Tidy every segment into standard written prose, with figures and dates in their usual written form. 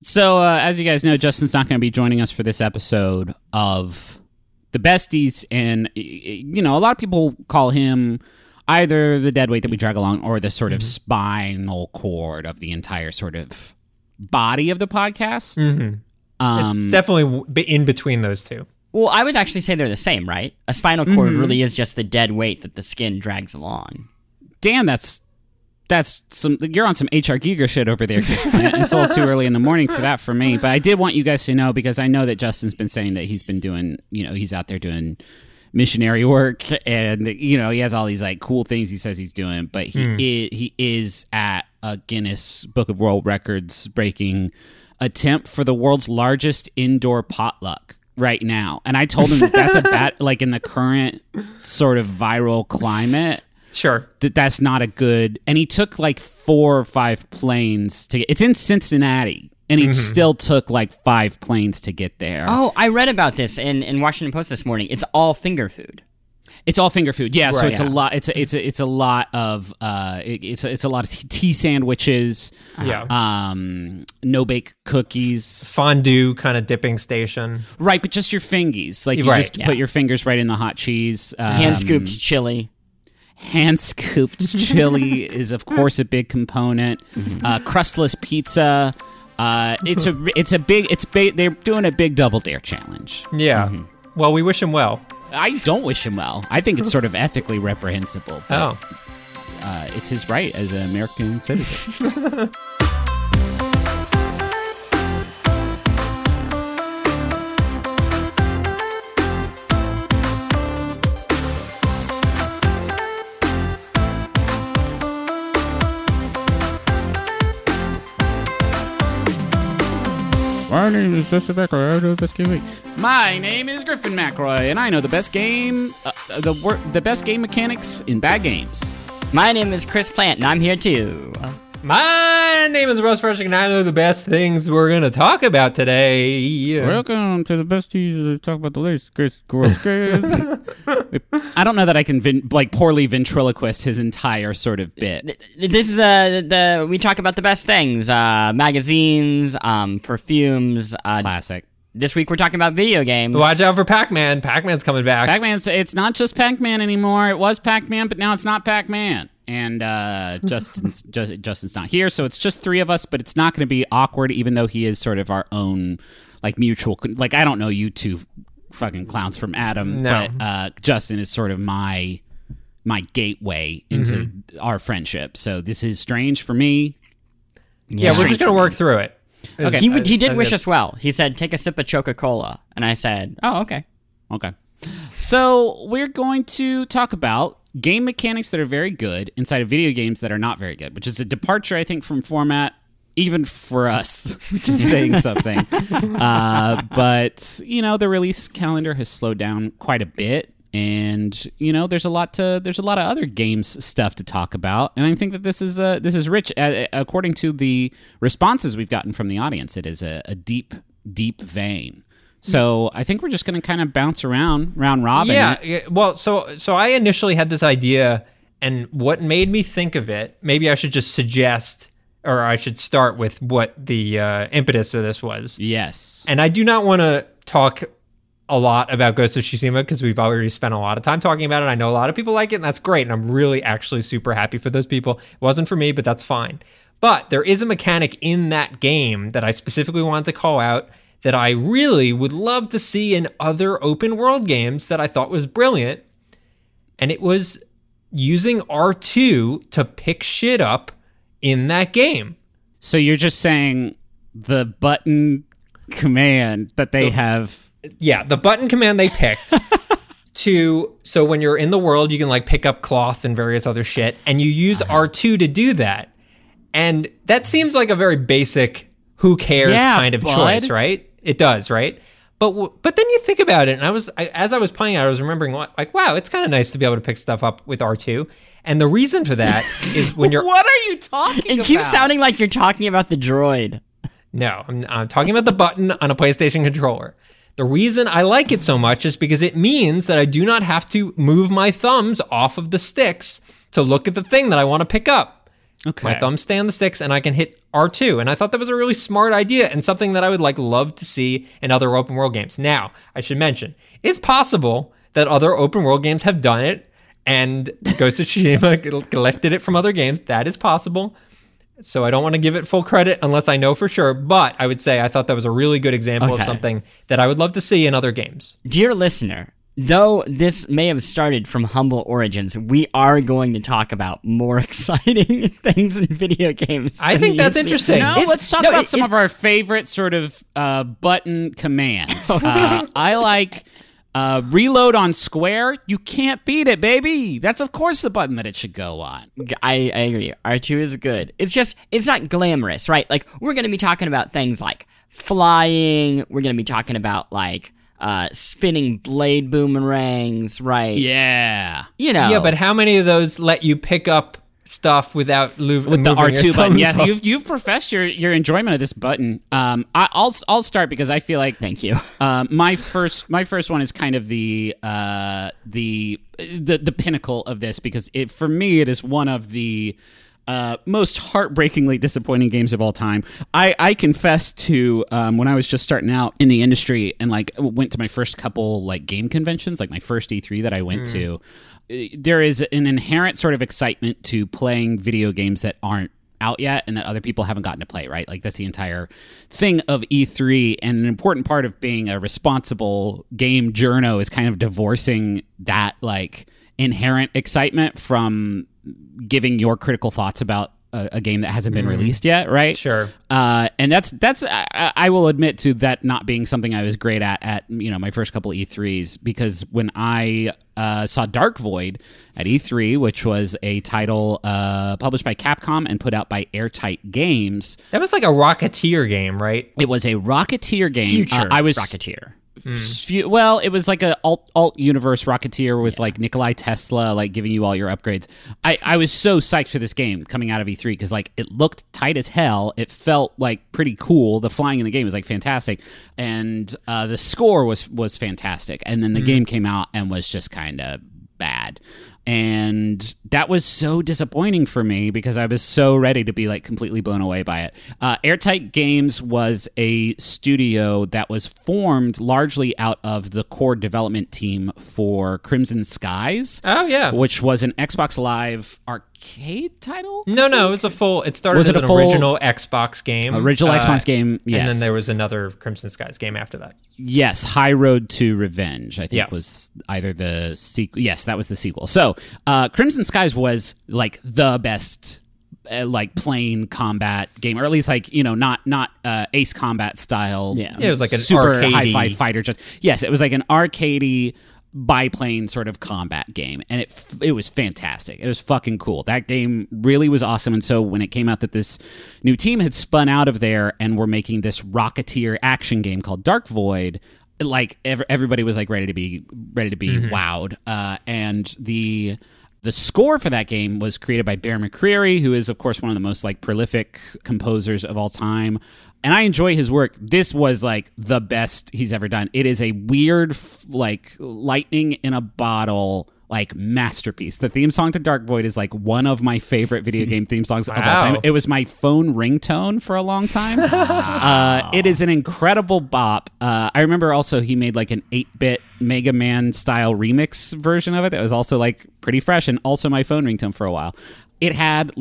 So, as you guys know, Justin's not going to be joining us for this episode of The Besties, and, you know, a lot of people call him either the deadweight that we drag along or the sort of spinal cord of the entire sort of body of the podcast. It's definitely in between those two. Well, I would actually say they're the same, right? A spinal cord really is just the dead weight that the skin drags along. Damn, that's some. You're on some HR Giger shit over there. It's a little too early in the morning for that for me. But I did want you guys to know, because I know that Justin's been saying that he's been doing, you know, he's out there doing missionary work, and you know he has all these like cool things he says he's doing. But he is at a Guinness Book of World Records breaking attempt for the world's largest indoor potluck right now. And I told him that that's a bad, like in the current sort of viral climate. Sure. That's not a good... And he took like 4 or 5 planes to get... It's in Cincinnati, and he still took like 5 planes to get there. Oh, I read about this in Washington Post this morning. It's all finger food. It's all finger food, yeah. Right, So it's yeah. a lot. It's a lot of it's a lot of tea sandwiches. Yeah. No bake cookies. Fondue kind of dipping station. Right, but just your fingies. Like you Right, just put your fingers right in the hot cheese. Hand scooped chili. Hand scooped chili is of course a big component. Crustless pizza. They're doing a big double dare challenge. Yeah. Well, we wish him well. I don't wish him well. I think it's sort of ethically reprehensible. But, it's his right as an American citizen. My name is Justin McElroy. I know the best game. My name is Griffin McElroy, and I know the best game, the best game mechanics in bad games. My name is Chris Plant, and I'm here too. My name is Russ Frushing, and I know the best things we're going to talk about today. Welcome to the besties to talk about the latest gross games. I don't know that I can poorly ventriloquist his entire sort of bit. This is the we talk about the best things, magazines, perfumes. Classic. This week we're talking about video games. Watch out for Pac-Man. Pac-Man's coming back. It's not just Pac-Man anymore. It was Pac-Man, but now it's not Pac-Man. And Justin's not here, so it's just 3 of us, but it's not going to be awkward, even though he is sort of our own, like, mutual... Like, I don't know you two fucking clowns from Adam, No. but Justin is sort of my gateway into our friendship. So this is strange for me. Yeah, we're just going to work through it. Okay. He did wish us well. He said, take a sip of Coca-Cola. And I said, oh, okay. Okay. So we're going to talk about game mechanics that are very good inside of video games that are not very good, which is a departure, I think, from format, even for us, which is saying something. But, you know, the release calendar has slowed down quite a bit. And, you know, there's a lot of other games stuff to talk about. And I think that this is rich. According to the responses we've gotten from the audience, it is a deep, deep vein. So I think we're just going to kind of bounce round robin. Yeah, well, so I initially had this idea, and what made me think of it, maybe I should just suggest, or I should start with what the impetus of this was. Yes. And I do not want to talk a lot about Ghost of Tsushima because we've already spent a lot of time talking about it. I know a lot of people like it, and that's great, and I'm really actually super happy for those people. It wasn't for me, but that's fine. But there is a mechanic in that game that I specifically wanted to call out that I really would love to see in other open world games that I thought was brilliant. And it was using R2 to pick shit up in that game. So you're just saying the button command that they have... Yeah, the button command they picked so when you're in the world, you can like pick up cloth and various other shit, and you use R2 to do that. And that seems like a very basic who cares kind of choice, right? It does, right? But then you think about it, and as I was playing it, I was remembering, like, wow, it's kind of nice to be able to pick stuff up with R2. And the reason for that is when you're... What are you talking about? It keeps sounding like you're talking about the droid. No, I'm talking about the button on a PlayStation controller. The reason I like it so much is because it means that I do not have to move my thumbs off of the sticks to look at the thing that I want to pick up. Okay. My thumbs stay on the sticks, and I can hit R2. And I thought that was a really smart idea and something that I would love to see in other open world games. Now, I should mention, it's possible that other open world games have done it, and Ghost of Tsushima lifted it from other games. That is possible. So I don't want to give it full credit unless I know for sure. But I would say I thought that was a really good example of something that I would love to see in other games. Dear listener, though this may have started from humble origins, we are going to talk about more exciting things in video games. I think that's interesting. No, let's talk about some of our favorite sort of button commands. I like reload on square. You can't beat it, baby. That's, of course, the button that it should go on. I agree. R2 is good. It's just, it's not glamorous, right? Like, we're going to be talking about things like flying. We're going to be talking about, like, spinning blade boomerangs, right? Yeah. You know. Yeah, but how many of those let you pick up stuff without with the R2 button? Yeah, you've professed your enjoyment of this button. I'll start because I feel like thank you. My first one is kind of the pinnacle of this because for me it is one of the most heartbreakingly disappointing games of all time. I confess to when I was just starting out in the industry and went to my first couple game conventions, like my first E3 that I went to. There is an inherent sort of excitement to playing video games that aren't out yet and that other people haven't gotten to play, right? Like that's the entire thing of E3, and an important part of being a responsible game journo is kind of divorcing that inherent excitement from giving your critical thoughts about a game that hasn't been released yet, right? Sure. And that's I will admit to that not being something I was great at my first couple E3s, because when I saw Dark Void at E3, which was a title published by Capcom and put out by Airtight Games. That was like a Rocketeer game, right? It was a Rocketeer game. Future I was Rocketeer. Well, it was like a alt universe Rocketeer with Nikolai Tesla giving you all your upgrades. I was so psyched for this game coming out of E3 because it looked tight as hell. It felt pretty cool. The flying in the game was fantastic, and the score was fantastic. And then the game came out and was just kind of bad. And that was so disappointing for me because I was so ready to be completely blown away by it. Airtight Games was a studio that was formed largely out of the core development team for Crimson Skies. Oh, yeah. Which was an Xbox Live arcade title? No, it was a full... It started as an original Xbox game. Original Xbox game, yes. And then there was another Crimson Skies game after that. Yes, High Road to Revenge, I think was either the sequel. Yes, that was the sequel. So, Crimson Skies was the best plain combat game, or at least not Ace Combat style. Yeah, it was like an super arcadey hi-fi fighter. Yes, it was like an arcadey biplane sort of combat game, and it was fantastic. It was fucking cool. That game really was awesome. And so when it came out that this new team had spun out of there and were making this Rocketeer action game called Dark Void, everybody was ready to be wowed. And the score for that game was created by Bear McCreary, who is of course one of the most prolific composers of all time. And I enjoy his work. This was the best he's ever done. It is a weird lightning in a bottle masterpiece. The theme song to Dark Void is one of my favorite video game theme songs of all time. It was my phone ringtone for a long time. It is an incredible bop. I remember also he made an 8-bit Mega Man style remix version of it that was also pretty fresh and also my phone ringtone for a while. It had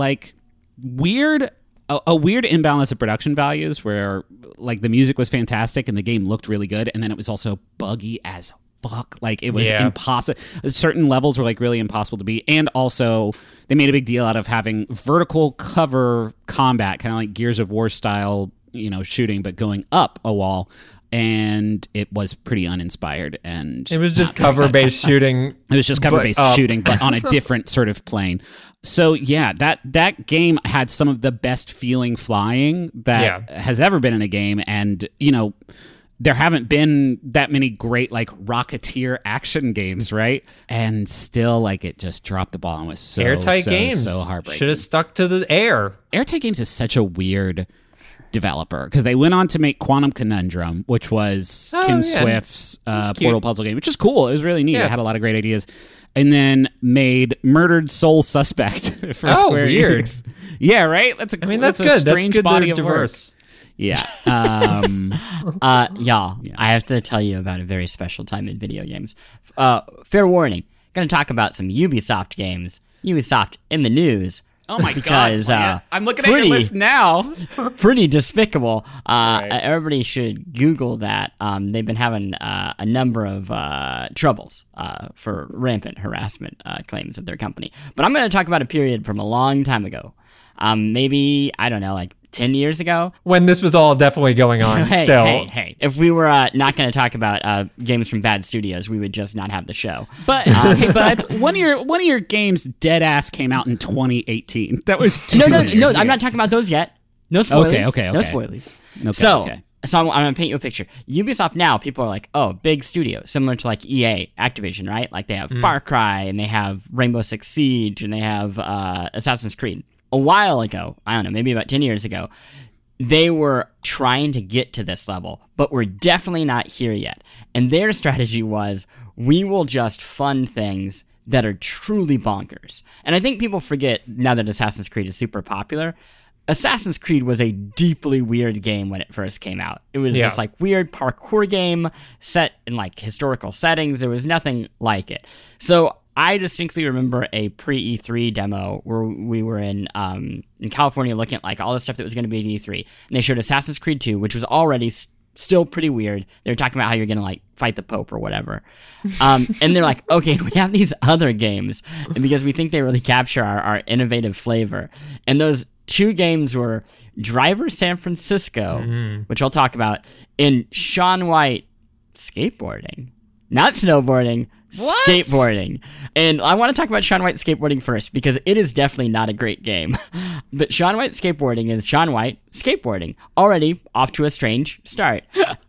a weird imbalance of production values where the music was fantastic and the game looked really good, and then it was also buggy as fuck. It was impossible. Certain levels were really impossible to beat, and also they made a big deal out of having vertical cover combat, kind of like Gears of War style, shooting, but going up a wall. And it was pretty uninspired, and it was just cover-based shooting. It was just cover-based shooting, but on a different sort of plane. So yeah, that game had some of the best feeling flying that has ever been in a game, and there haven't been that many great Rocketeer action games, right? And still it just dropped the ball and was Airtight Games so heartbreaking. Should have stuck to the air. Airtight Games is such a weird developer, because they went on to make Quantum Conundrum, which was Kim Swift's Portal puzzle game, which is cool. It was really neat. It had a lot of great ideas. And then made Murdered Soul Suspect for Square weird. Enix. Yeah, right? That's good. A strange that's good body they're of diverse. work. Yeah. Y'all, I have to tell you about a very special time in video games. Fair warning, going to talk about some Ubisoft games. Ubisoft in the news. Oh my because, God! I'm looking at your list now. Pretty despicable. Right. Everybody should Google that. They've been having a number of troubles for rampant harassment claims of their company. But I'm going to talk about a period from a long time ago. Maybe, I don't know, like 10 years ago. When this was all definitely going on still. Hey. If we were not going to talk about games from bad studios, we would just not have the show. But, hey, bud, one of your games, Deadass, came out in 2018. That was 2 years No, ago. I'm not talking about those yet. No spoilers. Okay. No spoilers. Okay. So I'm going to paint you a picture. Ubisoft now, people are like, oh, big studio, similar to like EA, Activision, right? Like they have Far Cry, and they have Rainbow Six Siege, and they have Assassin's Creed. A while ago, I don't know, maybe about 10 years ago, they were trying to get to this level, but we're definitely not here yet. And their strategy was, we will just fund things that are truly bonkers. And I think people forget, now that Assassin's Creed is super popular, Assassin's Creed was a deeply weird game when it first came out. It was this like weird parkour game set in like historical settings. There was nothing like it. So I distinctly remember a pre-E3 demo where we were in California looking at like all the stuff that was going to be at E3. And they showed Assassin's Creed 2, which was already still pretty weird. They were talking about how you're going to like fight the Pope or whatever. And they're like, okay, we have these other games because we think they really capture our innovative flavor. And those 2 games were Driver San Francisco, which I'll talk about, and Shaun White skateboarding. Not snowboarding, What? skateboarding. And I want to talk about Shaun White skateboarding first because it is definitely not a great game. But Shaun White skateboarding is Shaun White skateboarding. Already off to a strange start.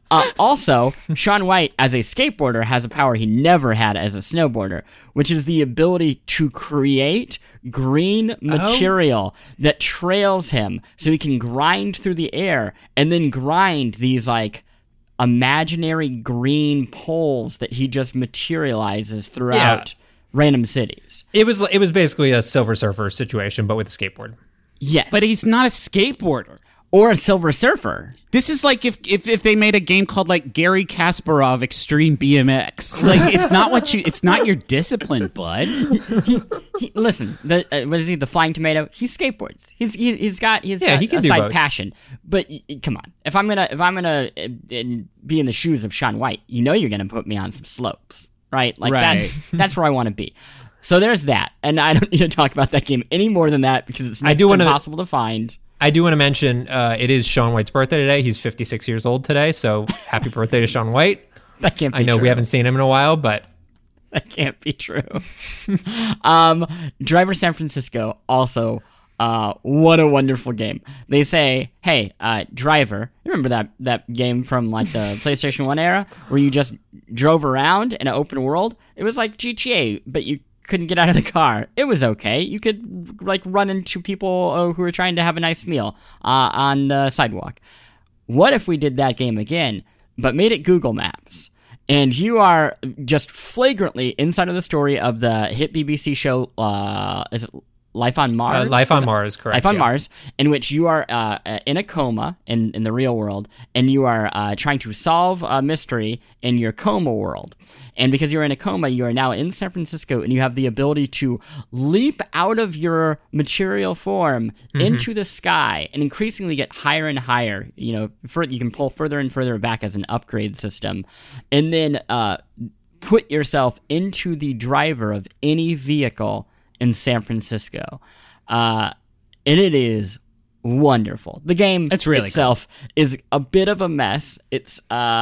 Also, Shaun White as a skateboarder has a power he never had as a snowboarder, which is the ability to create green material that trails him so he can grind through the air and then grind these like imaginary green poles that he just materializes throughout random cities. It was basically a Silver Surfer situation, but with a skateboard. Yes. But he's not a skateboarder. Or a Silver Surfer. This is like if they made a game called like Gary Kasparov Extreme BMX. Like it's not your discipline, bud. Listen, what is he? The Flying Tomato. He skateboards. He's got he a can do side both. passion. But come on, if I'm gonna be in the shoes of Shaun White, you're gonna put me on some slopes, right? Like Right. that's where I want to be. So there's that, and I don't need to talk about that game any more than that because it's next to impossible to find. I do want to mention it is Shaun White's birthday today. He's 56 years old today, so happy birthday to Shaun White. That can't be I know true. we haven't seen him in a while, but That can't be true. Driver San Francisco also, what a wonderful game. They say, hey, Driver, you remember that game from like the PlayStation 1 era where you just drove around in an open world? It was like GTA, but you couldn't get out of the car. It was okay. You could like run into people who were trying to have a nice meal on the sidewalk. What if we did that game again, but made it Google Maps? And you are just flagrantly inside of the story of the hit BBC show, is it Life on Mars? Life on Mars, correct. Life on Mars, in which you are in a coma in the real world, and you are trying to solve a mystery in your coma world. And because you're in a coma, you are now in San Francisco, and you have the ability to leap out of your material form into the sky and increasingly get higher and higher. You can pull further and further back as an upgrade system. And then put yourself into the driver of any vehicle in San Francisco. And it is wonderful. The game itself is a bit of a mess. It's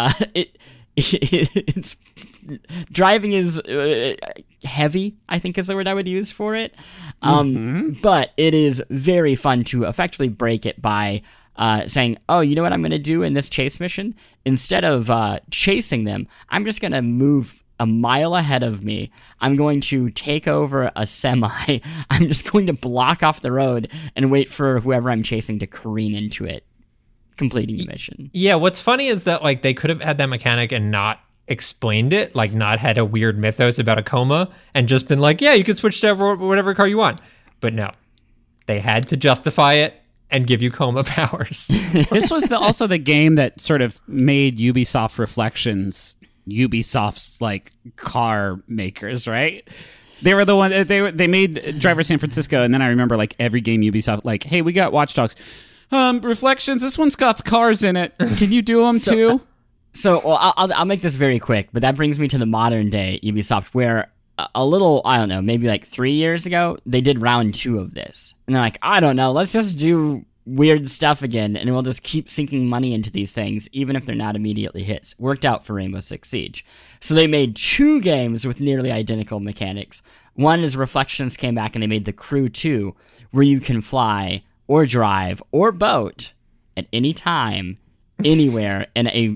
it's driving is heavy, I think is the word I would use for it. But it is very fun to effectively break it by saying, oh, you know what I'm going to do in this chase mission? Instead of chasing them, I'm just going to move a mile ahead of me. I'm going to take over a semi. I'm just going to block off the road and wait for whoever I'm chasing to careen into it. completing a mission. Yeah, what's funny is that like they could have had that mechanic and not explained it, like not had a weird mythos about a coma and just been like, yeah, you can switch to whatever car you want. But no, they had to justify it and give you coma powers. This was also the game that sort of made Ubisoft Reflections Ubisoft's like car makers, right? They were the one they made Driver San Francisco, and then I remember like every game Ubisoft like, hey, we got Watch Dogs. Reflections, this one's got cars in it. Can you do them too? So, well, I'll make this very quick, but that brings me to the modern day Ubisoft, where a little, I don't know, maybe like 3 years ago, they did round 2 of this. And they're like, I don't know, let's just do weird stuff again, and we'll just keep sinking money into these things, even if they're not immediately hits. Worked out for Rainbow Six Siege. So they made 2 games with nearly identical mechanics. One is Reflections came back, and they made The Crew 2, where you can fly or drive or boat at any time, anywhere, in a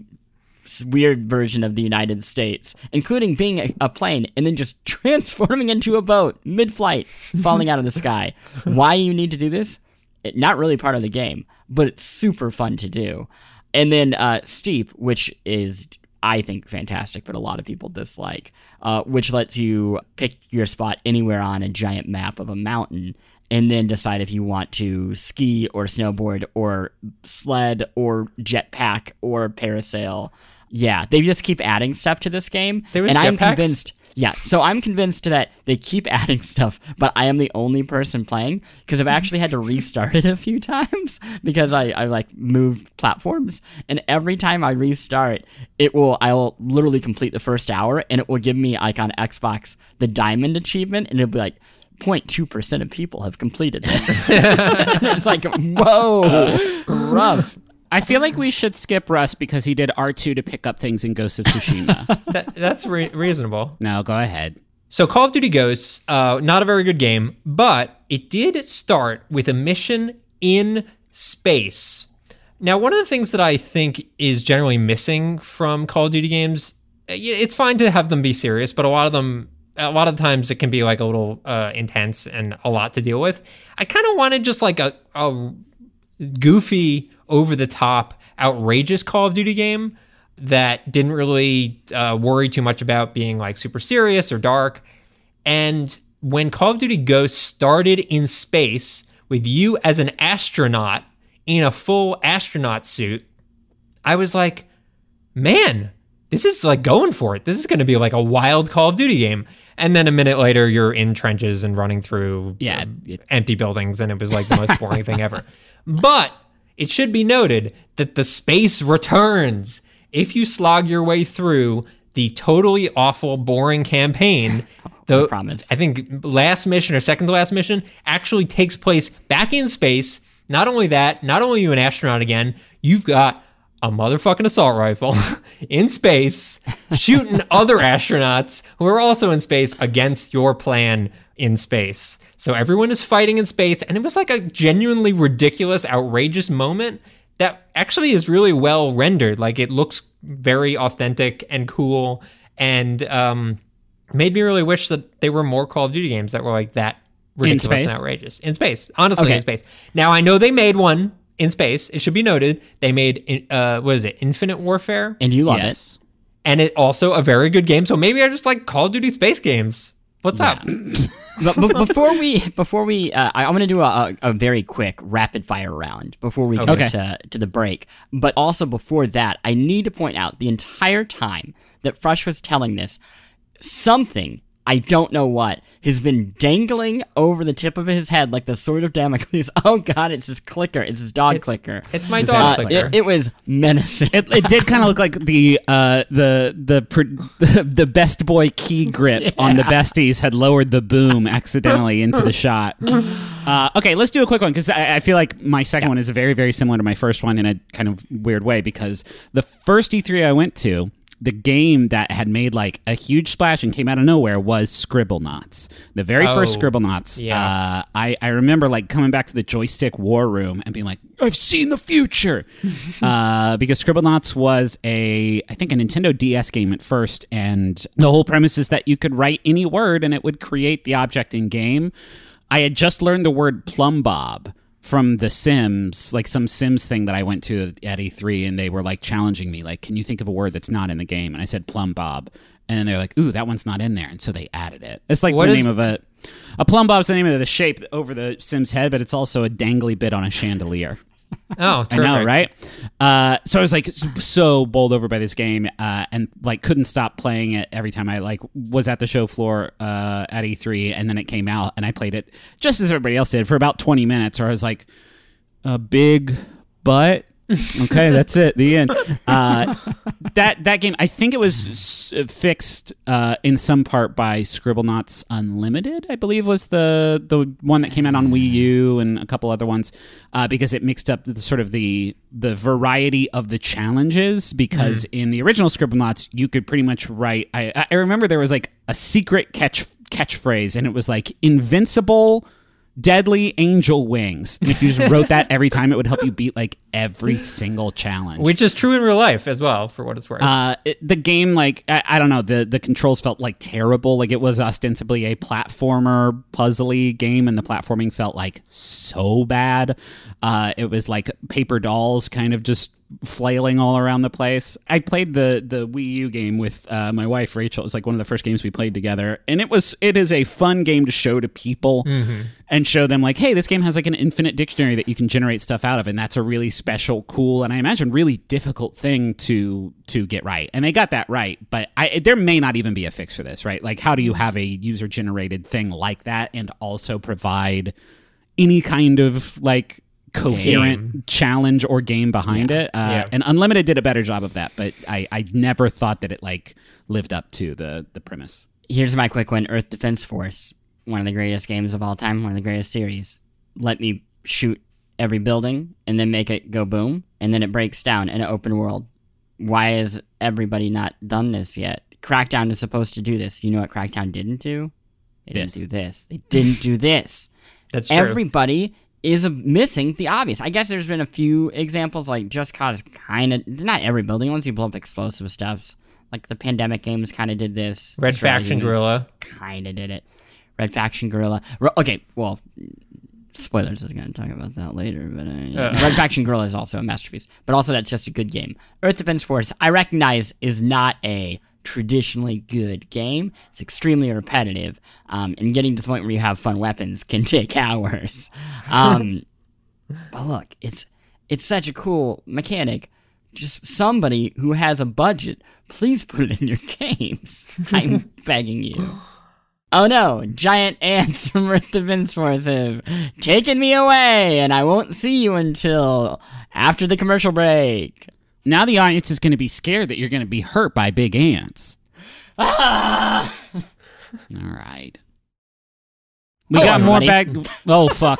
weird version of the United States, including being a plane and then just transforming into a boat mid-flight, falling out of the sky. Why you need to do this? Not really part of the game, but it's super fun to do. And then Steep, which is, I think, fantastic, but a lot of people dislike, which lets you pick your spot anywhere on a giant map of a mountain and then decide if you want to ski or snowboard or sled or jetpack or parasail. Yeah, they just keep adding stuff to this game. And I'm convinced... Yeah, so I'm convinced that they keep adding stuff, but I am the only person playing because I've actually had to restart it a few times because I like moved platforms, and every time I restart, I'll literally complete the first hour, and it will give me like on Xbox the diamond achievement, and it'll be like 0.2% of people have completed this. It's like, whoa, rough. I feel like we should skip Russ because he did R2 to pick up things in Ghost of Tsushima. That's reasonable. No, go ahead. So Call of Duty Ghosts, not a very good game, but it did start with a mission in space. Now, one of the things that I think is generally missing from Call of Duty games, it's fine to have them be serious, but a lot of times it can be like a little intense and a lot to deal with. I kind of wanted just like a goofy, over-the-top, outrageous Call of Duty game that didn't really worry too much about being like super serious or dark. And when Call of Duty Ghosts started in space with you as an astronaut in a full astronaut suit, I was like, man, this is like going for it. This is going to be like a wild Call of Duty game. And then a minute later, you're in trenches and running through empty buildings, and it was like the most boring thing ever. But it should be noted that the space returns if you slog your way through the totally awful, boring campaign. I promise. I think last mission or second to last mission actually takes place back in space. Not only that, not only are you an astronaut again, you've got a motherfucking assault rifle in space shooting other astronauts who are also in space against your plan in space. So everyone is fighting in space, and it was like a genuinely ridiculous, outrageous moment that actually is really well rendered. Like, it looks very authentic and cool, and made me really wish that there were more Call of Duty games that were like that ridiculous and outrageous. In space. Honestly, in space. Now, I know they made one in space. It should be noted. They made, what is it, Infinite Warfare? And you love it. And it also a very good game, so maybe I just like Call of Duty space games. What's up? But before we, I want to do a very quick rapid fire round before we go to the break. But also before that, I need to point out the entire time that Frush was telling this, something, I don't know what, has been dangling over the tip of his head like the sword of Damocles. Oh God, it's his clicker. It's his dog clicker. It's my dog clicker. It was menacing. It did kind of look like the best boy key grip on the besties had lowered the boom accidentally into the shot. Okay, let's do a quick one because I feel like my second one is very, very similar to my first one in a kind of weird way, because the first E3 I went to, the game that had made like a huge splash and came out of nowhere was Scribblenauts. The very first Scribblenauts. Yeah. I remember like coming back to the joystick war room and being like, I've seen the future. Because Scribblenauts was I think a Nintendo DS game at first, and the whole premise is that you could write any word and it would create the object in game. I had just learned the word plumbob from The Sims, like some Sims thing that I went to at E3, and they were like challenging me, like, can you think of a word that's not in the game? And I said plumb bob, and they're like, ooh, that one's not in there, and so they added it. It's like the name of a plumb bob's the name of the shape over the Sim's head, but it's also a dangly bit on a chandelier. Oh, terrific. I know, right? So I was like so bowled over by this game, and like couldn't stop playing it every time I like was at the show floor at E3, and then it came out, and I played it just as everybody else did for about 20 minutes. Or I was like, a big butt. Okay, that's it. The end. That game, I think it was fixed in some part by Scribblenauts Unlimited, I believe was the one that came out on Wii U and a couple other ones, because it mixed up the variety of the challenges. Because in the original Scribblenauts, you could pretty much write. I remember there was like a secret catchphrase, and it was like invincible. Deadly angel wings. And if you just wrote that every time, it would help you beat like every single challenge. Which is true in real life as well, for what it's worth. The game, like, I don't know, the controls felt like terrible. Like it was ostensibly a platformer, puzzly game, and the platforming felt like so bad. It was like paper dolls kind of just flailing all around the place. I played the Wii U game with my wife Rachel. It was like one of the first games we played together, and it is a fun game to show to people and show them like, hey, this game has like an infinite dictionary that you can generate stuff out of, and that's a really special, cool, and I imagine really difficult thing to get right. And they got that right, but there may not even be a fix for this, right? Like, how do you have a user generated thing like that and also provide any kind of like coherent challenge or game behind it? And Unlimited did a better job of that, but I never thought that it like lived up to the premise. Here's my quick one. Earth Defense Force, one of the greatest games of all time, one of the greatest series. Let me shoot every building and then make it go boom, and then it breaks down in an open world. Why has everybody not done this yet? Crackdown is supposed to do this. You know what Crackdown didn't do? They didn't do this. They didn't do this. That's true. Everybody is missing the obvious. I guess there's been a few examples, like Just Cause kind of, not every building, once you blow up explosive stuffs. Like the Pandemic games kind of did this. Red Faction Guerrilla kind of did it. Red Faction Guerrilla. Okay, well, spoilers, I was going to talk about that later, but Red Faction Guerrilla is also a masterpiece. But also that's just a good game. Earth Defense Force, I recognize, is not a traditionally good game. It's extremely repetitive, and getting to the point where you have fun weapons can take hours. But look, it's such a cool mechanic. Just somebody who has a budget, please put it in your games. I'm begging you. Oh no, giant ants from Earth Defense Force have taken me away, and I won't see you until after the commercial break. Now the audience is going to be scared that you're going to be hurt by big ants. Ah! All right. We got more back. Oh, fuck.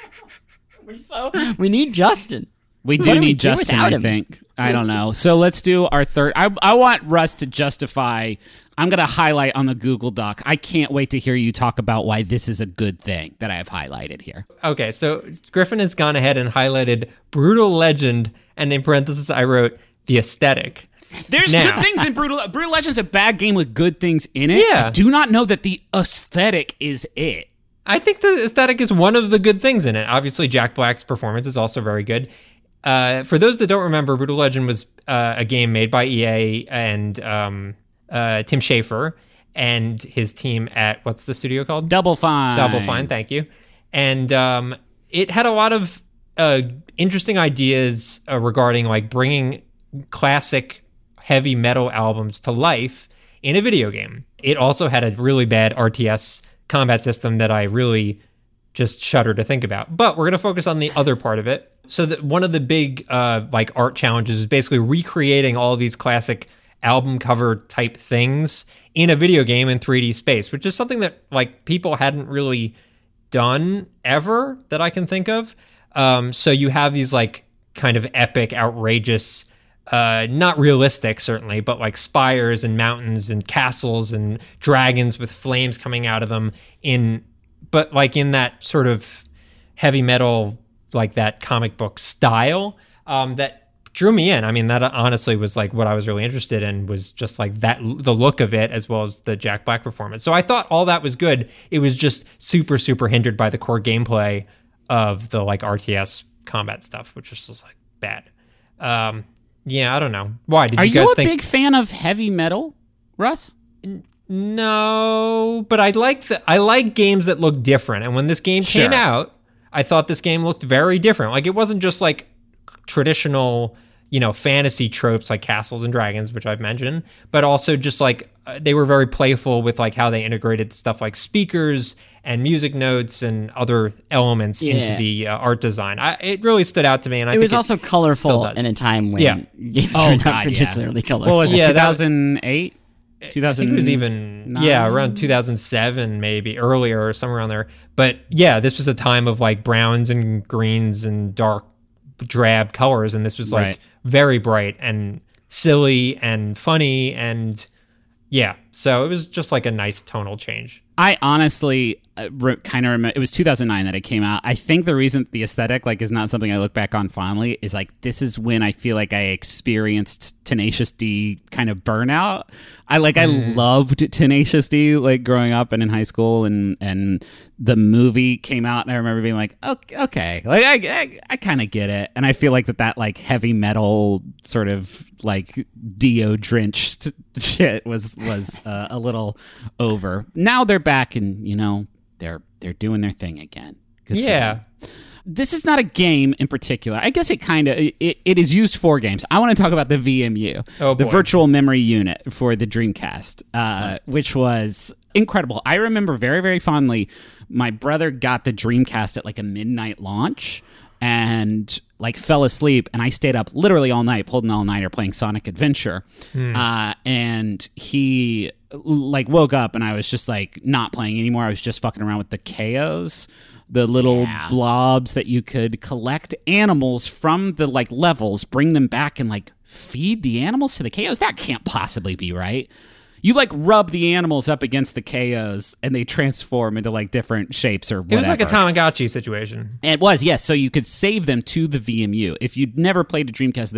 We need Justin. We do need Justin, I think. I don't know. So let's do our third. I want Russ to justify. I'm going to highlight on the Google Doc. I can't wait to hear you talk about why this is a good thing that I have highlighted here. Okay, so Griffin has gone ahead and highlighted Brutal Legend, and in parentheses I wrote the aesthetic. There's good things in Brutal Legend's a bad game with good things in it. Yeah. I do not know that the aesthetic is it. I think the aesthetic is one of the good things in it. Obviously, Jack Black's performance is also very good. For those that don't remember, Brutal Legend was a game made by EA and Tim Schafer and his team at, what's the studio called? Double Fine. Double Fine, thank you. And it had a lot of interesting ideas regarding like bringing classic heavy metal albums to life in a video game. It also had a really bad RTS combat system that I really just shudder to think about. But we're going to focus on the other part of it. So that one of the big like art challenges is basically recreating all of these classic album cover type things in a video game in 3D space, which is something that like people hadn't really done ever that I can think of. So you have these like kind of epic, outrageous, not realistic certainly, but like spires and mountains and castles and dragons with flames coming out of them but like in that sort of heavy metal, like that comic book style, that drew me in. I mean, that honestly was like what I was really interested in, was just like that, the look of it, as well as the Jack Black performance. So I thought all that was good. It was just super, super hindered by the core gameplay of the like RTS combat stuff, which is just like bad. Yeah, I don't know. Why did Are you guys you a think? big fan of heavy metal, Russ? No, but I like games that look different. And when this game came Sure. out, I thought this game looked very different. Like it wasn't just like traditional, fantasy tropes like castles and dragons, which I've mentioned, but also just like they were very playful with like how they integrated stuff like speakers and music notes and other elements into the art design. It really stood out to me, and I It think was also colorful does. in a time when Yeah. games Oh, were not God, yeah. particularly colorful. What was it, Yeah, that- 2008? I 2000. think it was even around 2007, maybe earlier or somewhere around there. But yeah, this was a time of like browns and greens and dark drab colors, and this was like Right. very bright and silly and funny, and yeah, so it was just like a nice tonal change. I honestly kind of remember it was 2009 that it came out. I think the reason the aesthetic like is not something I look back on fondly is like this is when I feel like I experienced Tenacious D kind of burnout. I loved Tenacious D like growing up and in high school, and the movie came out and I remember being like, okay, like I kind of get it, and I feel like that like heavy metal sort of like Dio drenched shit was a little over. Now they're back and they're doing their thing again. Good for Yeah. them. This is not a game in particular. I guess it is used for games. I want to talk about the VMU, Oh, the boy. virtual memory unit for the Dreamcast, which was incredible. I remember very, very fondly, my brother got the Dreamcast at like a midnight launch and like fell asleep, and I stayed up literally all night, pulled an all-nighter playing Sonic Adventure. And he like woke up and I was just like not playing anymore. I was just fucking around with the KOs, the little blobs that you could collect animals from the like levels, bring them back and like feed the animals to the KOs. That can't possibly be right. You like rub the animals up against the KOs and they transform into like different shapes or It whatever. was like a Tamagotchi situation. It was, yes. So you could save them to the VMU. If you'd never played a Dreamcast,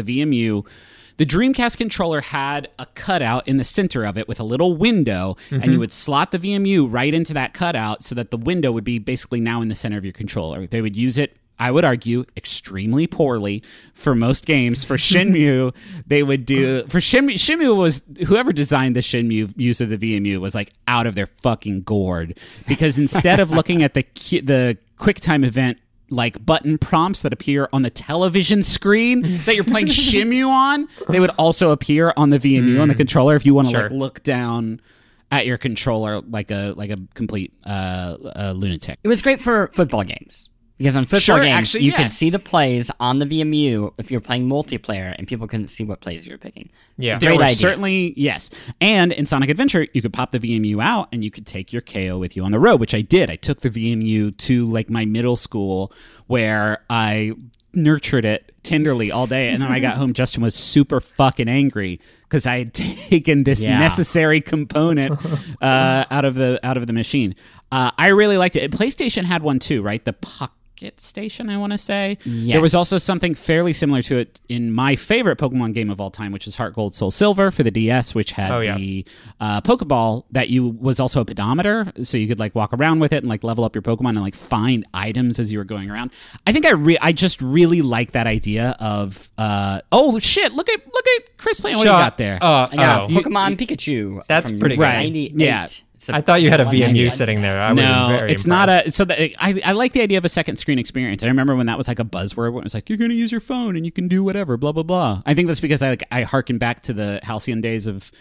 the Dreamcast controller had a cutout in the center of it with a little window, and you would slot the VMU right into that cutout so that the window would be basically now in the center of your controller. They would use it, I would argue, extremely poorly for most games. For Shenmue, they would do... For Shenmue was... Whoever designed the Shenmue use of the VMU was like out of their fucking gourd. Because instead of looking at the QuickTime event like button prompts that appear on the television screen that you're playing Shenmue on, they would also appear on the VMU on the controller if you want to Sure. like look down at your controller like a complete lunatic. It was great for football games. Because on football Sure, games, actually, you could yes. see the plays on the VMU if you're playing multiplayer, and people couldn't see what plays you were picking. Yeah. There Great were idea. certainly, yes. And in Sonic Adventure, you could pop the VMU out and you could take your KO with you on the road, which I did. I took the VMU to like my middle school where I nurtured it tenderly all day. And then I got home, Justin was super fucking angry because I had taken this necessary component out of the machine. I really liked it. PlayStation had one too, right? The Pocket Station, I want to say. Yes. There was also something fairly similar to it in my favorite Pokemon game of all time, which is Heart Gold Soul Silver for the DS, which had the Pokeball that was also a pedometer, so you could like walk around with it and like level up your Pokemon and like find items as you were going around. I think I just really like that idea of oh shit, look at Chris playing what you got there. I got Pokemon Pikachu. That's from pretty good. 98. Yeah. So I thought you had a 198. VMU sitting there. I was No, very it's impressed. not a. So I like the idea of a second screen experience. I remember when that was like a buzzword. When it was like you're going to use your phone and you can do whatever, blah blah blah. I think that's because I harken back to the halcyon days of,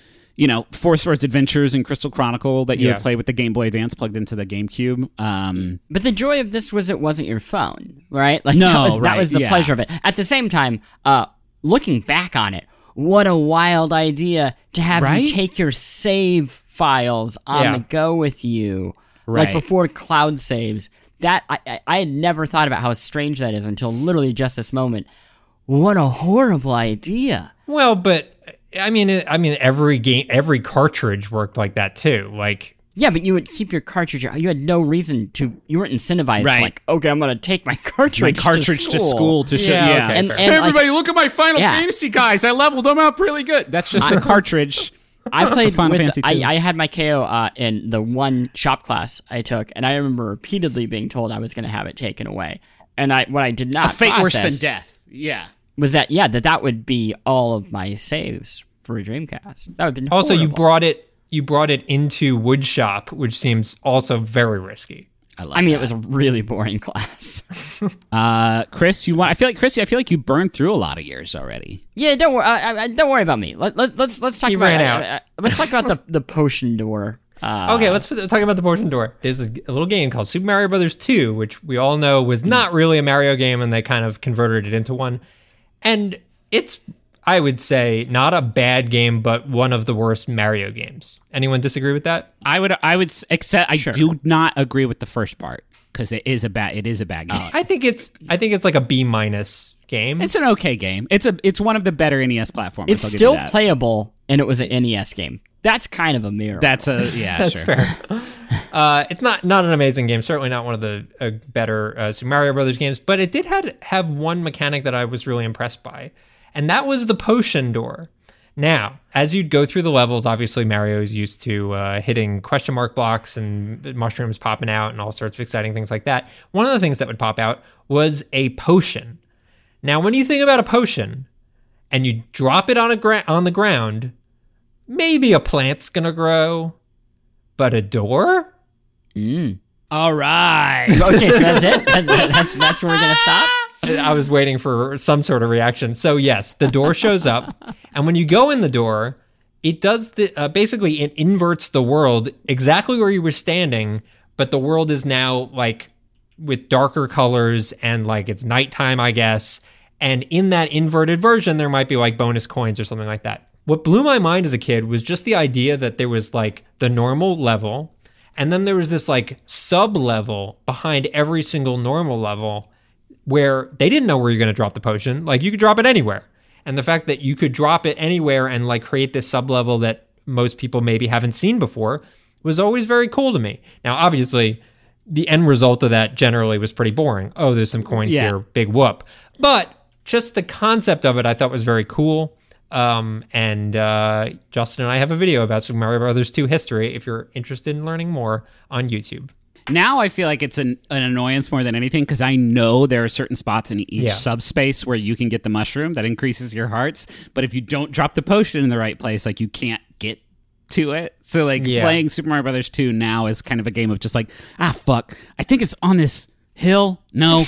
Four Swords Adventures and Crystal Chronicle that you would play with the Game Boy Advance plugged into the GameCube. But the joy of this was it wasn't your phone, right? Like No, that was the yeah. pleasure of it. At the same time, looking back on it, what a wild idea to have Right? you take your save files on the go with you, like Right. before cloud saves. That I had never thought about how strange that is until literally just this moment. What a horrible idea! Well, but I mean, every cartridge worked like that too. Like, Yeah, but you would keep your cartridge. You had no reason to. You weren't incentivized. Right. To like, okay, I'm gonna take my cartridge. to school to show. Yeah, Yeah, okay, And- fair. and, hey, like- everybody, look at my Final Yeah. Fantasy guys. I leveled them up really good. That's just the cartridge I played Final with. Fantasy II. I had my KO in the one shop class I took, and I remember repeatedly being told I was going to have it taken away. And what I did not A fate worse than process death. Yeah. was that would be all of my saves for a Dreamcast. That would have been Also, horrible. you brought it into Woodshop, which seems also very risky. I mean, it was a really boring class. Chris, I feel like you burned through a lot of yours already. Yeah, don't worry. Don't worry about me. Let's talk He about. ran out. Let's talk about the potion door. Okay, let's talk about the potion door. There's a little game called Super Mario Brothers 2, which we all know was not really a Mario game, and they kind of converted it into one. And it's, I would say, not a bad game, but one of the worst Mario games. Anyone disagree with that? I would accept. Sure. I do not agree with the first part because it is a bad game. I think it's like a B- game. It's an okay game. It's one of the better NES platforms. It's I'll give you still that. playable, and it was an NES game. That's kind of a miracle. That's That's sure. fair. It's not an amazing game. Certainly not one of the better Super Mario Brothers games. But it did have one mechanic that I was really impressed by, and that was the potion door. Now, as you'd go through the levels, obviously Mario is used to hitting question mark blocks and mushrooms popping out and all sorts of exciting things like that. One of the things that would pop out was a potion. Now, when you think about a potion and you drop it on the ground, maybe a plant's gonna grow, but a door? All right. Okay, so that's it. That's where we're gonna stop. I was waiting for some sort of reaction. So yes, the door shows up, and when you go in the door, it does basically it inverts the world exactly where you were standing, but the world is now like with darker colors and like it's nighttime, I guess. And in that inverted version, there might be like bonus coins or something like that. What blew my mind as a kid was just the idea that there was like the normal level, and then there was this like sub level behind every single normal level where they didn't know where you're going to drop the potion. Like you could drop it anywhere. And the fact that you could drop it anywhere and like create this sub level that most people maybe haven't seen before was always very cool to me. Now, obviously, the end result of that generally was pretty boring. Oh, there's some coins here, big whoop. But just the concept of it I thought was very cool. And Justin and I have a video about Super Mario Brothers 2 history if you're interested in learning more on YouTube. Now I feel like it's an annoyance more than anything because I know there are certain spots in each Yeah. subspace where you can get the mushroom that increases your hearts, but if you don't drop the potion in the right place, like you can't get to it. So like playing Super Mario Brothers 2 now is kind of a game of just like, fuck, I think it's on this hill. No,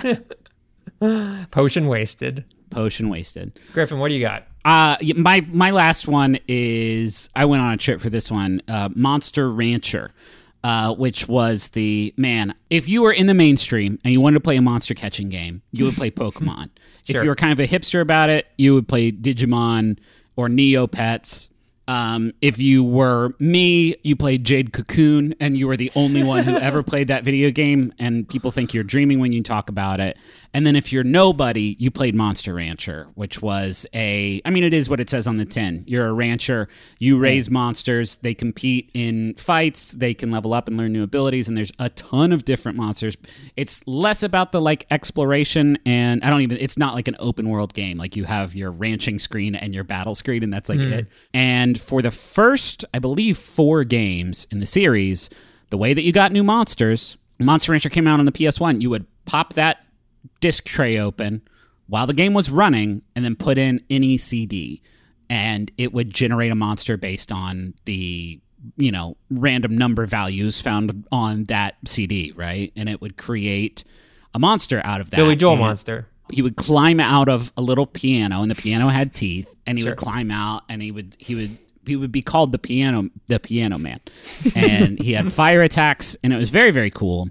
God. Potion wasted. Potion wasted. Griffin, what do you got? My last one is I went on a trip for this one, Monster Rancher. Which was if you were in the mainstream and you wanted to play a monster catching game, you would play Pokemon. If you were kind of a hipster about it, you would play Digimon or Neopets. If you were me, you played Jade Cocoon, and you were the only one who ever played that video game, and people think you're dreaming when you talk about it. And then if you're nobody, you played Monster Rancher, which was it is what it says on the tin. You're a rancher, you raise monsters, they compete in fights, they can level up and learn new abilities, and there's a ton of different monsters. It's less about the like exploration, and it's not like an open world game. Like you have your ranching screen and your battle screen, and that's like it. And for the first, I believe, 4 games in the series, the way that you got new monsters, Monster Rancher came out on the PS1, you would pop that disc tray open while the game was running and then put in any CD, and it would generate a monster based on the random number values found on that CD, right? And it would create a monster out of that. Billy Joel And monster. He would climb out of a little piano, and the piano had teeth, and he would climb out, and he would be called the piano man, and he had fire attacks, and it was very, very cool.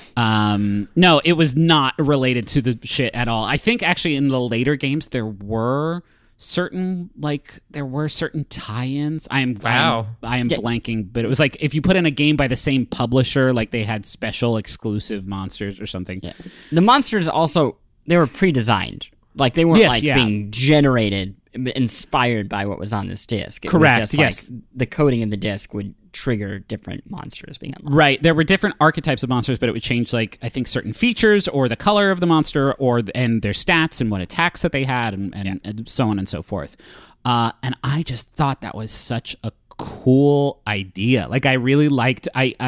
No, it was not related to the shit at all. I think actually in the later games there were certain tie-ins. I am blanking, but it was like if you put in a game by the same publisher, like they had special exclusive monsters or something. Yeah. The monsters also, they were pre-designed. Like they weren't being generated, inspired by what was on this disc. It Correct. was just like the coding of the disc would trigger different monsters being unlocked. Right. There were different archetypes of monsters, but it would change, like, I think certain features or the color of the monster and their stats and what attacks that they had and so on and so forth. And I just thought that was such a cool idea. Like, I really liked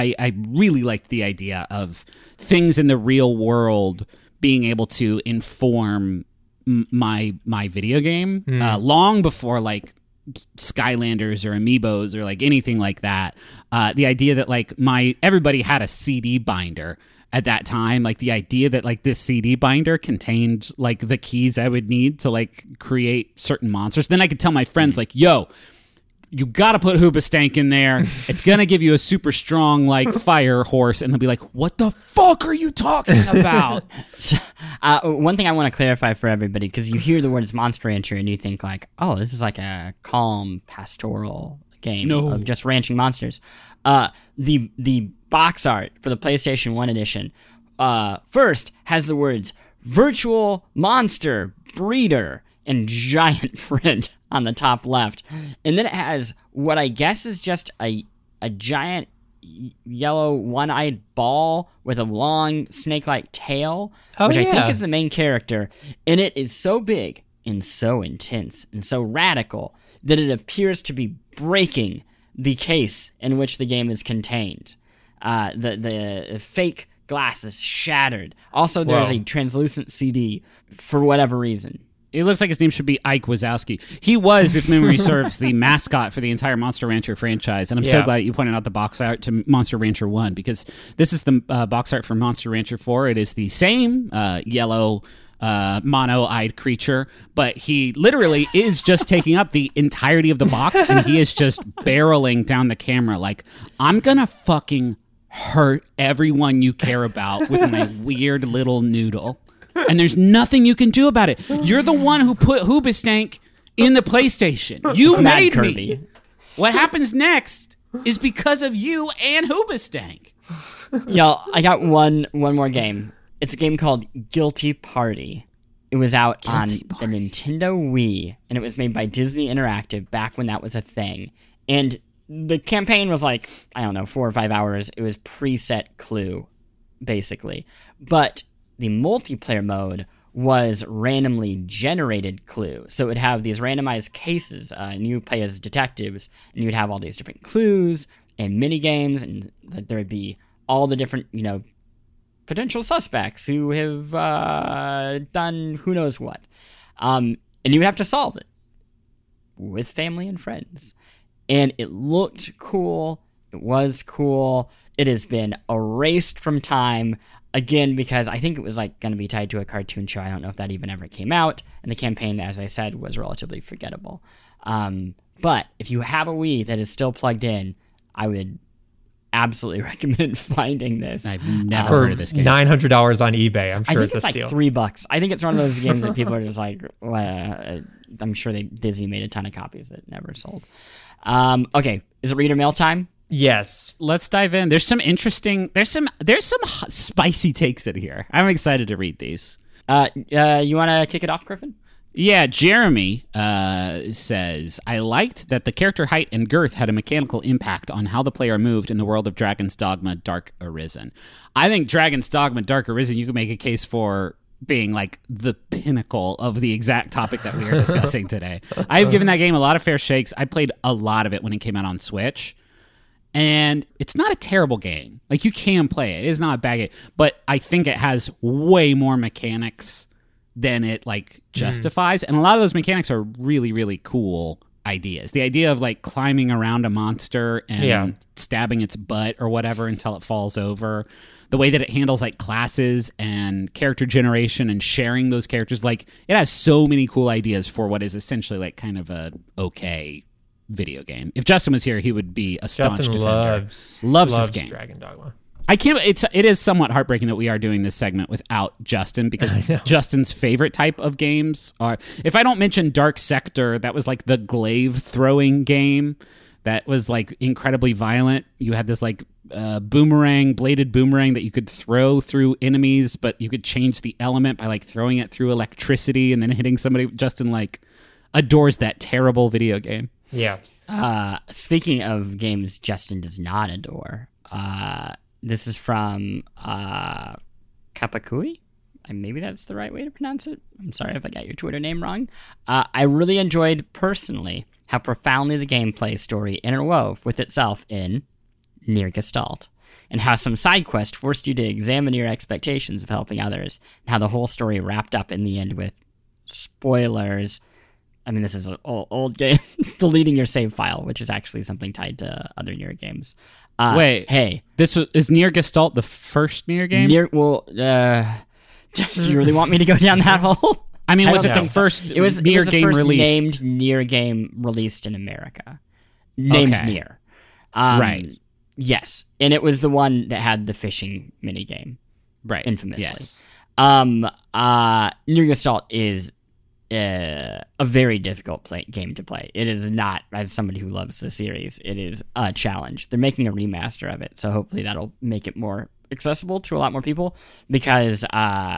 the idea of things in the real world being able to inform my video game long before, like, Skylanders or Amiibos or like anything like that. The idea that like everybody had a CD binder at that time, like the idea that like this CD binder contained like the keys I would need to like create certain monsters. Then I could tell my friends like, yo, you got to put Hoobastank in there. It's going to give you a super strong, like, fire horse. And they'll be like, what the fuck are you talking about? One thing I want to clarify for everybody, because you hear the words Monster Rancher and you think, like, oh, this is like a calm, pastoral game of just ranching monsters. The box art for the PlayStation 1 edition first has the words Virtual Monster Breeder in giant print on the top left. And then it has what I guess is just a giant yellow one-eyed ball with a long snake-like tail, which I think is the main character. And it is so big and so intense and so radical that it appears to be breaking the case in which the game is contained. The fake glass is shattered. Also, there's a translucent CD for whatever reason. It looks like his name should be Ike Wazowski. He was, if memory serves, the mascot for the entire Monster Rancher franchise. And I'm so glad you pointed out the box art to Monster Rancher 1, because this is the box art for Monster Rancher 4. It is the same yellow mono-eyed creature, but he literally is just taking up the entirety of the box, and he is just barreling down the camera like, I'm gonna fucking hurt everyone you care about with my weird little noodle. And there's nothing you can do about it. You're the one who put Hoobastank in the PlayStation. You made me. What happens next is because of you and Hoobastank. Yo, I got one more game. It's a game called Guilty Party. It was out on the Nintendo Wii, and it was made by Disney Interactive back when that was a thing. And the campaign was like, I don't know, 4 or 5 hours. It was preset Clue, basically. But the multiplayer mode was randomly generated Clue. So it would have these randomized cases, and you would play as detectives, and you'd have all these different clues and mini games, and there would be all the different, potential suspects who have done who knows what. And you would have to solve it with family and friends. And it looked cool. It was cool. It has been erased from time. Again, because I think it was like going to be tied to a cartoon show. I don't know if that even ever came out. And the campaign, as I said, was relatively forgettable. But if you have a Wii that is still plugged in, I would absolutely recommend finding this. I've never heard of this game. $900 on eBay. I'm sure it's a steal. I think it's like $3. I think it's one of those games that people are just like, I'm sure Disney made a ton of copies that never sold. Okay, is it reader mail time? Yes. Let's dive in. There's some interesting, there's some spicy takes in here. I'm excited to read these. You want to kick it off, Griffin? Yeah, Jeremy says, I liked that the character height and girth had a mechanical impact on how the player moved in the world of Dragon's Dogma Dark Arisen. I think Dragon's Dogma Dark Arisen, you could make a case for being like the pinnacle of the exact topic that we are discussing today. I've given that game a lot of fair shakes. I played a lot of it when it came out on Switch. And it's not a terrible game. Like, you can play it. It is not a bad game. But I think it has way more mechanics than it, like, justifies. And a lot of those mechanics are really, really cool ideas. The idea of, like, climbing around a monster and stabbing its butt or whatever until it falls over. The way that it handles, like, classes and character generation and sharing those characters. Like, it has so many cool ideas for what is essentially, like, kind of a okay video game. If Justin was here, he would be a staunch defender. Loves this game. Dragon Dogma. It is somewhat heartbreaking that we are doing this segment without Justin, because Justin's favorite type of games are, if I don't mention Dark Sector, that was like the glaive throwing game that was like incredibly violent. You had this like bladed boomerang that you could throw through enemies, but you could change the element by like throwing it through electricity and then hitting somebody. Justin like adores that terrible video game. Yeah. Speaking of games Justin does not adore, this is from Kapakui. Maybe that's the right way to pronounce it. I'm sorry if I got your Twitter name wrong. I really enjoyed, personally, how profoundly the gameplay story interwove with itself in Near Gestalt, and how some side quest forced you to examine your expectations of helping others, and how the whole story wrapped up in the end with spoilers. I mean, this is an old game. Deleting your save file, which is actually something tied to other Nier games. Wait. Hey. Is Near Gestalt the first Nier game? Do you really want me to go down that hole? I mean, was it don't the know. first It was Nier the game first released? named Nier game released in America. Named Okay. Nier. Right. Yes. And it was the one that had the fishing minigame, Right. infamously. Yes. Near Gestalt is a very difficult game to play. It is not, as somebody who loves the series, it is a challenge. They're making a remaster of it, so hopefully that'll make it more accessible to a lot more people, because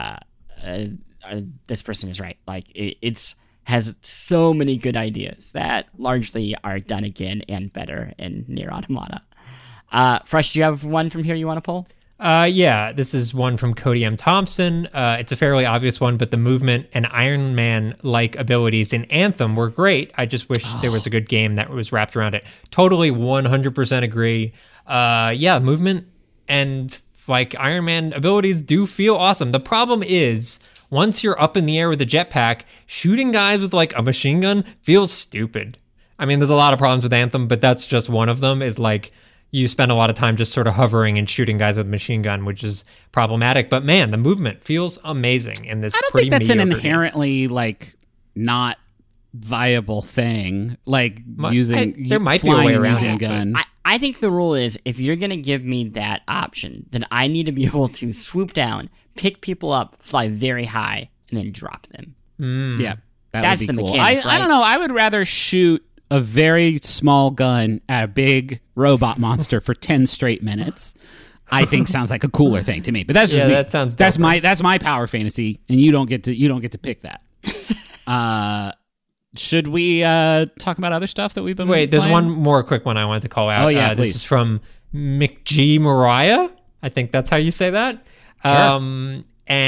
this person is right. Like, it's has so many good ideas that largely are done again and better in Nier Automata. Fresh, do you have one from here you want to pull? Yeah, this is one from Cody M. Thompson. It's a fairly obvious one, but the movement and Iron Man-like abilities in Anthem were great. I just wish there was a good game that was wrapped around it. Totally 100% agree. Yeah, movement and like Iron Man abilities do feel awesome. The problem is, once you're up in the air with a jetpack, shooting guys with like a machine gun feels stupid. I mean, there's a lot of problems with Anthem, but that's just one of them, is like you spend a lot of time just sort of hovering and shooting guys with a machine gun, which is problematic. But man, the movement feels amazing in this. I don't pretty think that's an mediocre game. inherently like not viable thing. Like there might be a flying way and around using it, a gun. I think the rule is, if you're going to give me that option, then I need to be able to swoop down, pick people up, fly very high, and then drop them. Yeah, That's would be the cool. mechanic, I right? don't know. I would rather shoot a very small gun at a big robot monster for 10 straight minutes. I think sounds like a cooler thing to me. But that's just Yeah, me. that sounds that's doper. that's my power fantasy, and you don't get to pick that. Should we talk about other stuff that we've been Wait, there's playing? one more quick one I wanted to call out. Oh, yeah, this please. is from McG Mariah. I think that's how you say that. Sure.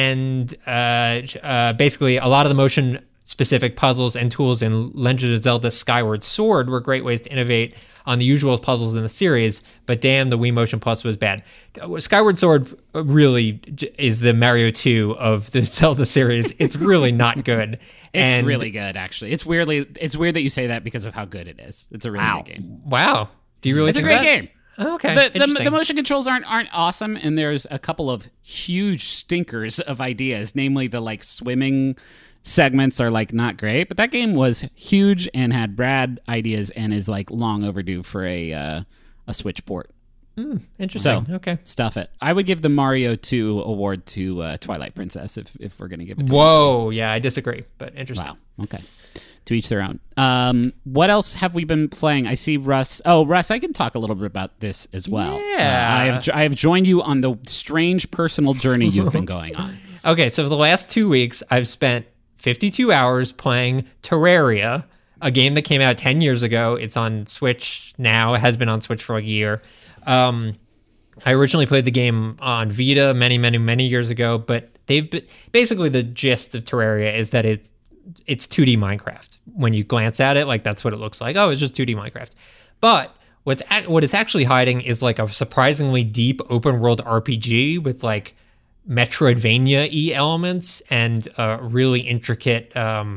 Basically, a lot of the motion specific puzzles and tools in Legend of Zelda Skyward Sword were great ways to innovate on the usual puzzles in the series, but damn, the Wii Motion Plus was bad. Skyward Sword really is the Mario 2 of the Zelda series. It's really not good. It's really good, actually. It's weird that you say that because of how good it is. It's a really good game. Wow. Do you really It's a think great that? game. Oh, okay. The Interesting. motion controls aren't awesome, and there's a couple of huge stinkers of ideas, namely the like swimming segments are like not great, but that game was huge and had bad ideas and is like long overdue for a Switch port. Interesting. So, okay. Stuff it. I would give the Mario 2 award to Twilight Princess if we're going to give it to Whoa. Yeah, I disagree, but interesting. Wow. Okay. To each their own. What else have we been playing? I see Russ. Oh, Russ, I can talk a little bit about this as well. Yeah. I have joined you on the strange personal journey you've been going on. Okay, so for the last 2 weeks, I've spent 52 hours playing Terraria, a game that came out 10 years ago. It's on Switch now. It has been on Switch for like a year. I originally played the game on Vita many years ago, but basically the gist of Terraria is that it's 2D Minecraft. When you glance at it, like that's what it looks like. Oh, it's just 2D Minecraft. But what it's actually hiding is like a surprisingly deep open world RPG with like Metroidvania-y elements and a really intricate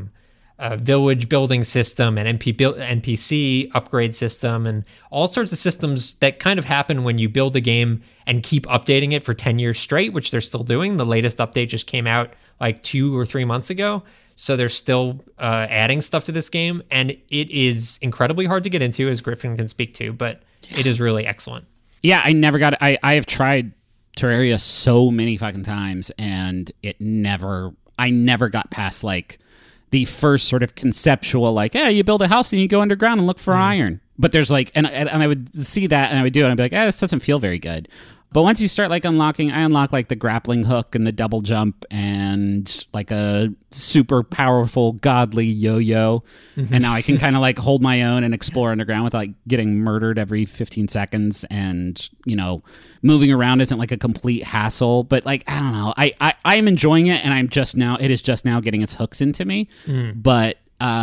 village building system and NPC upgrade system and all sorts of systems that kind of happen when you build a game and keep updating it for 10 years straight, which they're still doing. The latest update just came out like 2 or 3 months ago. So they're still adding stuff to this game, and it is incredibly hard to get into, as Griffin can speak to, but it is really excellent. Yeah, I never got it. I have tried Terraria so many fucking times, and I never got past like the first sort of conceptual, like, yeah, you build a house and you go underground and look for iron. But there's like, and I would see that and I would do it and I'd be like, this doesn't feel very good. But once you start like unlocking, I unlock like the grappling hook and the double jump and like a super powerful godly yo-yo. And now I can kind of like hold my own and explore underground without like getting murdered every 15 seconds. And, you know, moving around isn't like a complete hassle. But like, I don't know. I'm enjoying it, and it is just now getting its hooks into me. But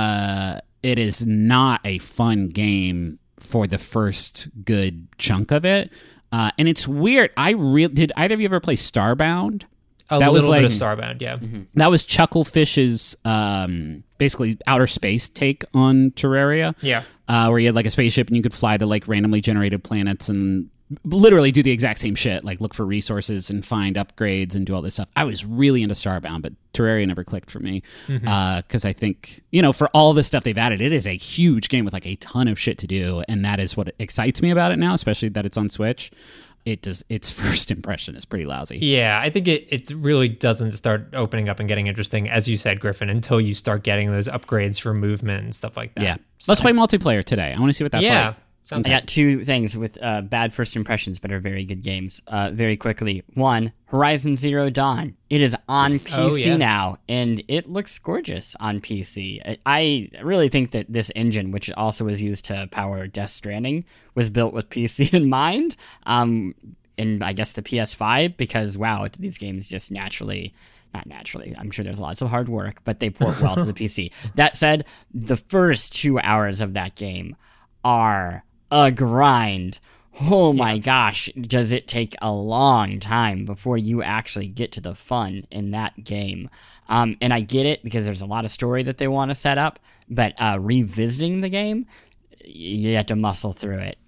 it is not a fun game for the first good chunk of it. And it's weird. Did either of you ever play Starbound? A little bit of Starbound, yeah. That was Chucklefish's basically outer space take on Terraria. Yeah. Where you had like a spaceship and you could fly to like randomly generated planets and literally do the exact same shit, like look for resources and find upgrades and do all this stuff. I was really into Starbound, but Terraria never clicked for me because I think, you know, for all the stuff they've added, it is a huge game with like a ton of shit to do, and that is what excites me about it now, especially that it's on Switch. Its first impression is pretty lousy. Yeah, I think it really doesn't start opening up and getting interesting, as you said, Griffin, until you start getting those upgrades for movement and stuff like that. Yeah. Let's play multiplayer today. I want to see what that's like. Sounds I got two things with bad first impressions, but are very good games. Very quickly. One, Horizon Zero Dawn. It is on PC now, and it looks gorgeous on PC. I really think that this engine, which also was used to power Death Stranding, was built with PC in mind. And I guess the PS5, because, wow, these games just naturally... Not naturally. I'm sure there's lots of hard work, but they port well to the PC. That said, the first 2 hours of that game are a grind. Oh my gosh, does it take a long time before you actually get to the fun in that game. And I get it because there's a lot of story that they want to set up, but revisiting the game, you have to muscle through it.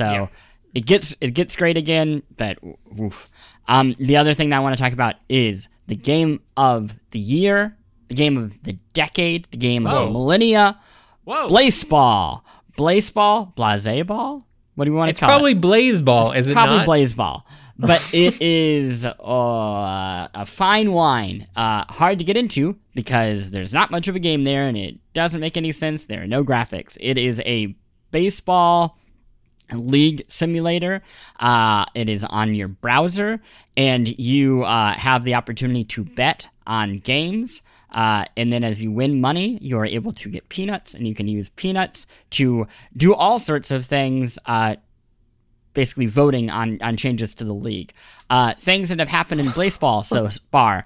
It gets great again, but oof. The other thing that I want to talk about is the game of the year, the game of the decade, the game of the millennia. Blaseball. Blaseball? Blaseball? What do you want to call it? It's probably Blazeball, is it not? It's probably Blazeball. But it is a fine wine. Hard to get into because there's not much of a game there and it doesn't make any sense. There are no graphics. It is a baseball league simulator. It is on your browser, and you have the opportunity to bet on games. And then as you win money, you're able to get peanuts, and you can use peanuts to do all sorts of things, basically voting on changes to the league. Things that have happened in Blaseball so far.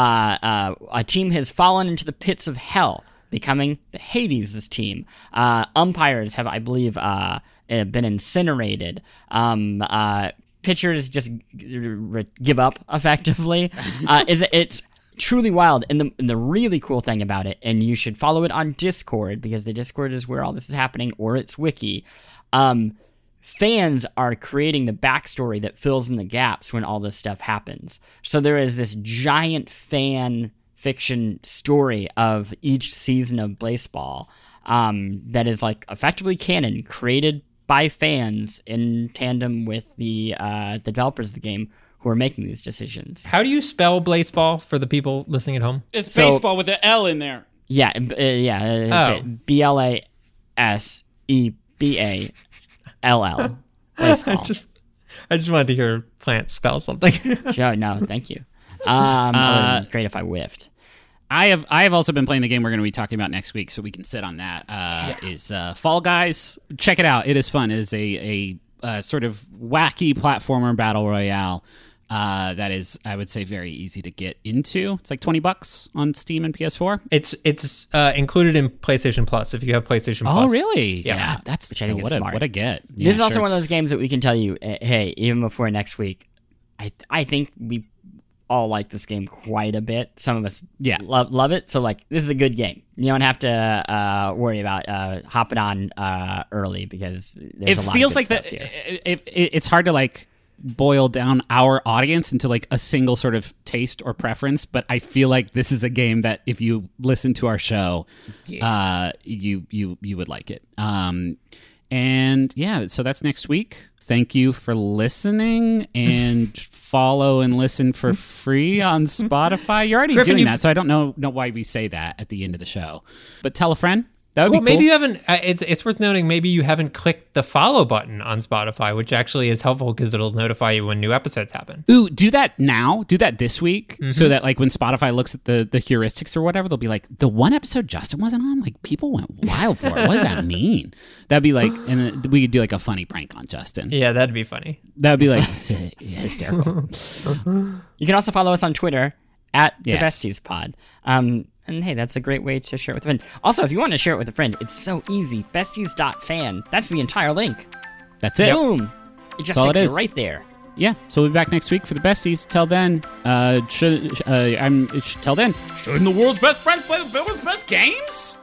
A team has fallen into the pits of hell, becoming the Hades' team. Umpires have, I believe, been incinerated. Pitchers just give up, effectively. It's truly wild, and the really cool thing about it, and you should follow it on Discord, because the Discord is where all this is happening, or its wiki. Fans are creating the backstory that fills in the gaps when all this stuff happens. So there is this giant fan fiction story of each season of Blaseball that is like effectively canon, created by fans in tandem with the developers of the game who are making these decisions. How do you spell Blaseball for the people listening at home? It's baseball with an L in there. Yeah, BLASEBALL. Baseball. I just wanted to hear Plant spell something. Sure, no, thank you. Great if I whiffed. I have also been playing the game we're going to be talking about next week, so we can sit on that. Is Fall Guys. Check it out. It is fun. It is a sort of wacky platformer battle royale that is, I would say, very easy to get into. It's like $20 on Steam and PS4. It's included in PlayStation Plus if you have PlayStation Plus. Oh, really? Yeah. That's Which I think is smart. What a get. Yeah, This is also one of those games that we can tell you, hey, even before next week, I think we all like this game quite a bit. Some of us love it. So, like, this is a good game. You don't have to worry about hopping on early, because there's a lot feels of like good stuff here. it's hard to, like, boil down our audience into, like, a single sort of taste or preference, but I feel like this is a game that if you listen to our show, you would like it. And, yeah, so that's next week. Thank you for listening, and follow and listen for free on Spotify. You're already Griffin, doing that, so I don't know why we say that at the end of the show. But tell a friend, That would Well, be cool. maybe you haven't. It's worth noting. Maybe you haven't clicked the follow button on Spotify, which actually is helpful because it'll notify you when new episodes happen. Ooh, do that now. Do that this week, Mm-hmm. so that like when Spotify looks at the heuristics or whatever, they'll be like, the one episode Justin wasn't on, like people went wild for it. What does that mean? That'd be like, and then we could do like a funny prank on Justin. Yeah, that'd be funny. That'd be like hysterical. You can also follow us on Twitter at Yes. the Besties Pod. And hey, that's a great way to share it with a friend. Also, if you want to share it with a friend, it's so easy. Besties.fan. That's the entire link. That's it. Boom. It just That's all takes it you is. right there. Yeah. So we'll be back next week for the besties. Till then, till then, shouldn't the world's best friends play the world's best games?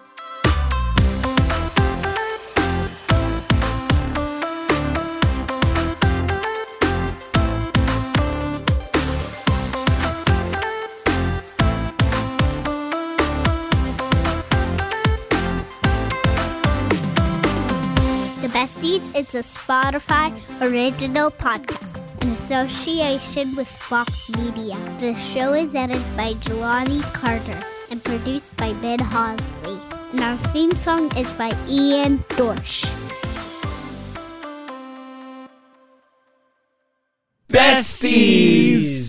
The Besties is a Spotify original podcast in association with Fox Media. The show is edited by Jelani Carter and produced by Ben Hosley. And our theme song is by Ian Dorsch. Besties!